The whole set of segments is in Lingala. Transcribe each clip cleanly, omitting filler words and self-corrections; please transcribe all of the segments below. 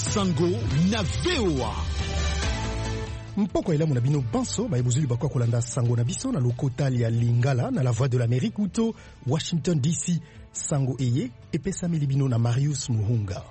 Sango na VOA. Mpoko elamu na bino banso bayebuzuli bakwa kolanda Sango na biso na lokotali ya Lingala na la Voix de l'Amérique uto Washington DC. Sango eye epesami libino na Marius Muhunga.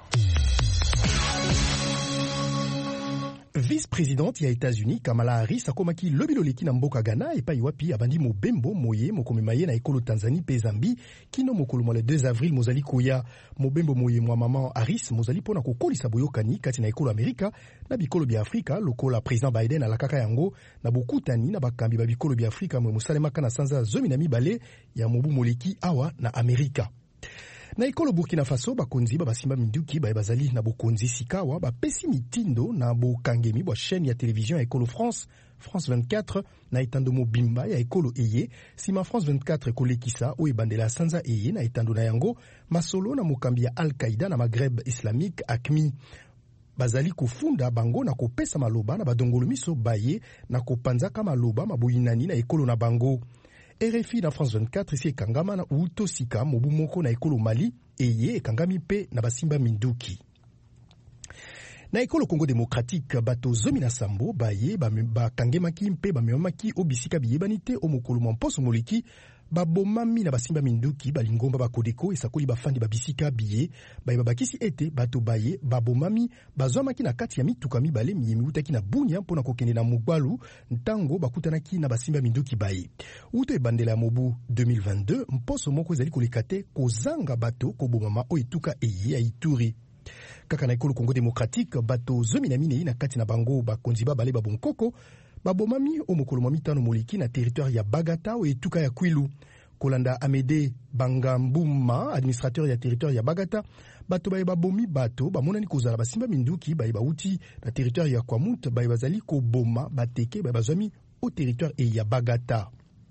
Vice-présidente ya États-Unis Kamala Harris akomaki lobiloleki na mboka Ghana epai wapi abandi mobembo moye mokomemaye na ekolo Tanzanie pe Zambie kino mokolo mo le 2 avril mozali koya mobembo moye mwa maman Harris mozali pona kokolisa boyokani kati na ekolo Amerika na bikolo bya Afrika lokola président Biden alakaka yango na bokutani na bakambi ba bikolo bya Afrika mwe musalemaka na sanza 12 ya mobu moleki awa na Amerika. Na ekolo Burkina Faso bakonzi basimba minduki bazali na bokonzi sikawa bapesi mitindo na bokangemi bwa chaîne ya télévision ya ekolo France 24 na etando mobimba ya ekolo eye sima France 24 kolekisa o ebandela sanza eye na etando na yango masolo na mokambi ya Al-Qaïda na Maghreb islamique AQMI bazali kufunda bango na kopesa maloba na badongolo miso baye na kopanzaka maloba maboyinani na ekolo na bango. RFI na France 24 isi ekangama na uto sika mobu moko na ekolo Mali eye ekangami pe na basimba minduki. Na ekolo Congo démocratique bato zomi na sambo baye bakangemaki mpe bamemaki obisika biyebanite omokolo mposo moleki babomami na basimba minduki balingomba bakodeko esakoli bafandi babisika biye bakisi ete bato baye babomami bazwamaki na kati ya mituka mibale miyemiutaki na Bunia mpona kokende na Mugbalu ntango bakutanaki na basimba minduki baye uto ebandela ya mobu 2022 mposo moko ezali koleka te kozanga bato kobomama o etuka eye ya Ituri. Kaka na ekolo Congo démocratique bato zomi na minei na kati na bango bakonzi babale babonkoko babomami o mokolo mwa mitano moleki na territoire ya Bagata o etuka ya Kwilu. Kolanda Amede Bangambuma, administrateur ya territoire ya Bagata, bato baye babomi bato bamonani kozala basimba minduki baye bauti na territoire ya Kwamut baye bazali koboma bateke baye bazwami o territoire ya Bagata.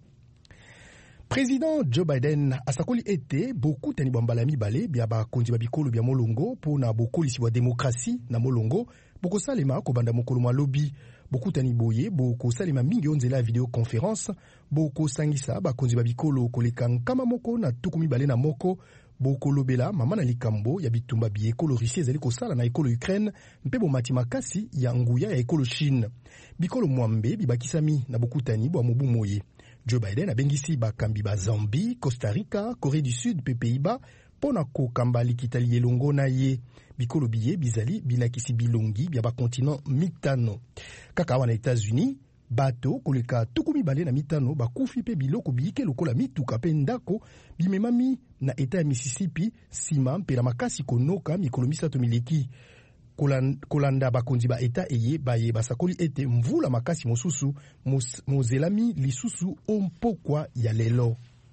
Président Joe Biden asakoli ete bokutani bambala mibale bya bakonzi babikolo bya molongo pona bokolisi wa demokrasi na molongo bokosalema kobanda mokolo mwa lobi bokutani boye bokosalema mingi onzela ya videoconférence bokosangisa bakonzi babikolo koleka nkama moko na tuku mibale na moko bokolobela mama na likambo ya bitumba bi ekolo Russie ezali kosala na ekolo Ukraine mpe bomati makasi ya nguya ya ekolo Chine bikolo mwambe bibakisami na bokutani bwa mobu moye. Joe Biden abengisi bakambi ba Zambie, Costa Rica, Corée du Sud pe Pays-Bas pona kokamba likitali elongo na ye bikolo biye bizali bilakisi bilongi bya ba continent mitano. Kaka wana États-Unis bato koleka tuku mibale na mitano bakufi pe biloko biyike lokola mituka pe ndako bimemami na eta ya Mississippi sima mpe na makasi konoka mikolo misato mileki. Kolanda bakonzi ba eta eye baye basakoli ete mvula makasi mosusu mozelami lisusu ompokwa ya lelo.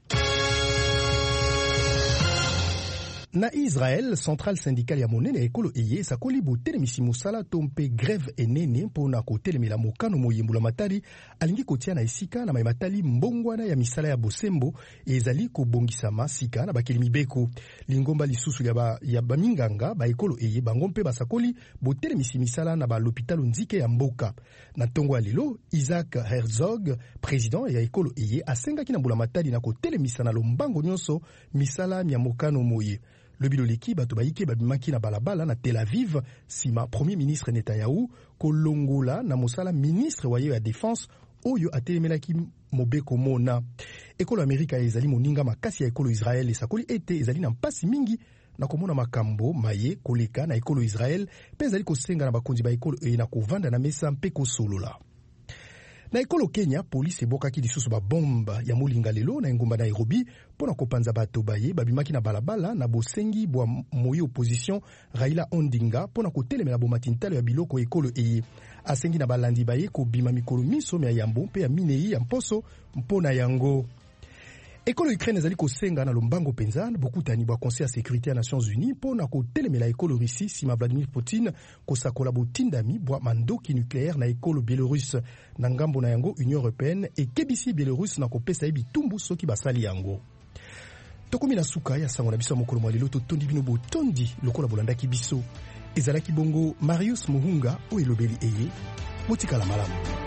Na Israel, centrale syndicale ya monene ekolo eye sakoli botelemisi mosala tompe grève enene mpona kotelemela mokano moyembula matali alingi kotia na esika na matali mbongwana ya misala ya bosembo ezali kobongisama sika na bakeli mibeko lingomba lisusu ya baminganga ba ekolo eye bango mpe basakoli botelemisi misala na ba l'hôpital nzike ya mboka na tongo ya lelo Isaac Herzog président ya ekolo eye asengaki na mbula matali na kotelemisa na lombango nyonso misala ya mokano moye. Le biloleki bato baike babimaki na balabala na Tel Aviv sima premier ministre Netanyahu kolongola na mosala ministre waye ya défense oyo atelemelaki mobeko mona. Ekolo Amerika ezali moninga makasi ya ekolo Israel esakoli ete ezali na mpasi mingi na komona makambo maye koleka na ekolo Israel pe ezali kosenga na bakonzi ba ekolo na kovanda na mesa mpe kosolola. Na ekolo Kenya, polisi ebokaki lisusu ba bomba ya molinga lelo na engumba Nairobi pona kopanza bato baye babimaki na balabala na bosengi bwa moyi opposition Raila Odinga pona kotelemela bomatintalo ya biloko ekolo eye. Asengi na balandi baye kobima mikolo miso ya yambo mpe ya minei ya mposo mpona yango. Ekolo Ukraine ezali kosenga na lombango penza bokutani bwa Conseil ya Sécurité ya Nations Unies pona kotelemela ekolo Russie sima Vladimir Poutine kosakola botindami bwa mandoki nucléaire na ekolo Belarus na ngambo na yango Union Européenne ekebisi Belarus na kopesa bitumbu soki basali yango. Tokomi na suka ya sango na biso mokolo mwa lelo totondi bino botondi lokola bolandaki biso ezalaki bongo Marius Muhunga o elobeli eye motikala malamu.